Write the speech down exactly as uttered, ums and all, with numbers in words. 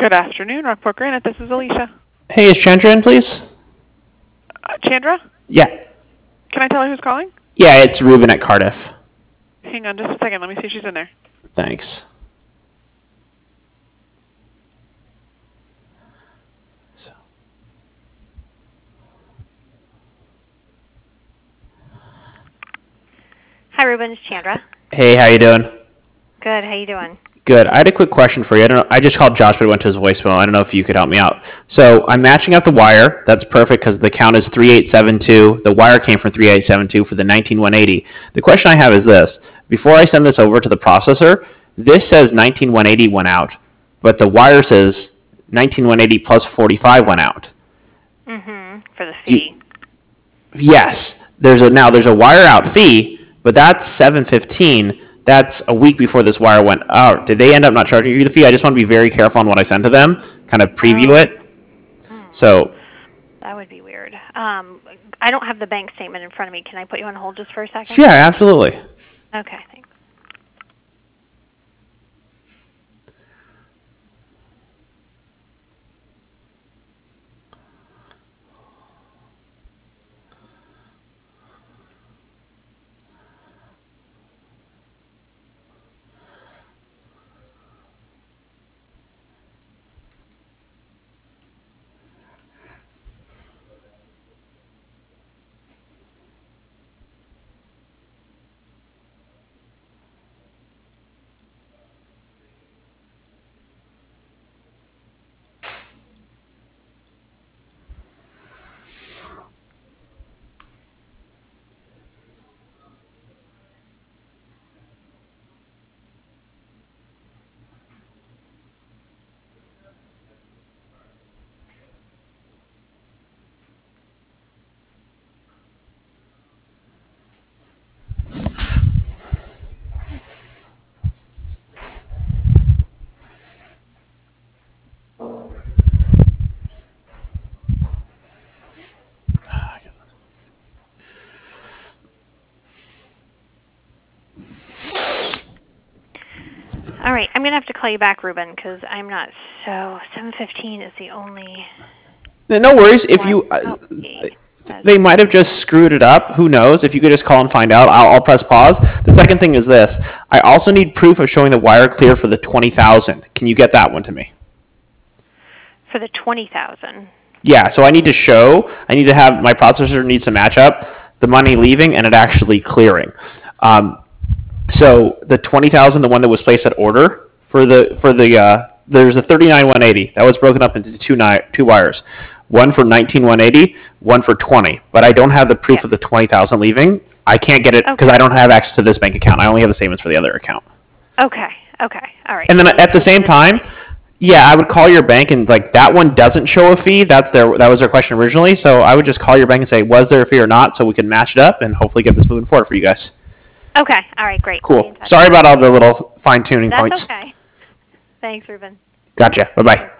Good afternoon, Rockport Granite. This is Alicia. Hey, is Chandra in, please? Uh, Chandra? Yeah. Can I tell her who's calling? Yeah, it's Ruben at Cardiff. Hang on just a second. Let me see if she's in there. Thanks. So. Hi, Ruben. It's Chandra. Hey, how you doing? Good. How you doing? Good. I had a quick question for you. I don't know. I just called Josh, but it went to his voicemail. I don't know if you could help me out. So I'm matching up the wire. That's perfect because the count is three eight seven two. The wire came from three eight seven two for the nineteen one eighty. The question I have is this. Before I send this over to the processor, this says nineteen one eighty went out, but the wire says nineteen one eighty plus forty-five went out. Mm-hmm. For the fee. You, yes. There's a now there's a wire out fee, but that's seven fifteen. That's a week before this wire went out. Did they end up not charging you the fee? I just want to be very careful on what I send to them, kind of preview oh. it. Hmm. So that would be weird. Um, I don't have the bank statement in front of me. Can I put you on hold just for a second? Yeah, absolutely. Okay, thanks. All right, I'm going to have to call you back, Ruben, because I'm not so... seven fifteen is the only... No worries. If you... Uh, they might have just screwed it up. Who knows? If you could just call and find out, I'll, I'll press pause. The second thing is this. I also need proof of showing the wire clear for the twenty thousand. Can you get that one to me? For the twenty thousand? Yeah, so I need to show, I need to have, my processor needs to match up the money leaving and it actually clearing. Um, so the twenty thousand, the one that was placed at order for the, for the, uh, there's a thirty-nine one eighty. That was broken up into two, ni- two wires. One for nineteen one eighty, one for twenty. But I don't have the proof yeah. of the twenty thousand leaving. I can't get it because okay. I don't have access to this bank account. I only have the statements for the other account. Okay, okay, all right. And then at the same time, yeah, I would call your bank and like that one doesn't show a fee. That's their that was their question originally. So I would just call your bank and say, was there a fee or not, so we can match it up and hopefully get this moving forward for you guys. Okay, all right, great. Cool. Sorry about all the little fine tuning That's points. That's okay. Thanks, Ruben. Gotcha. Bye bye.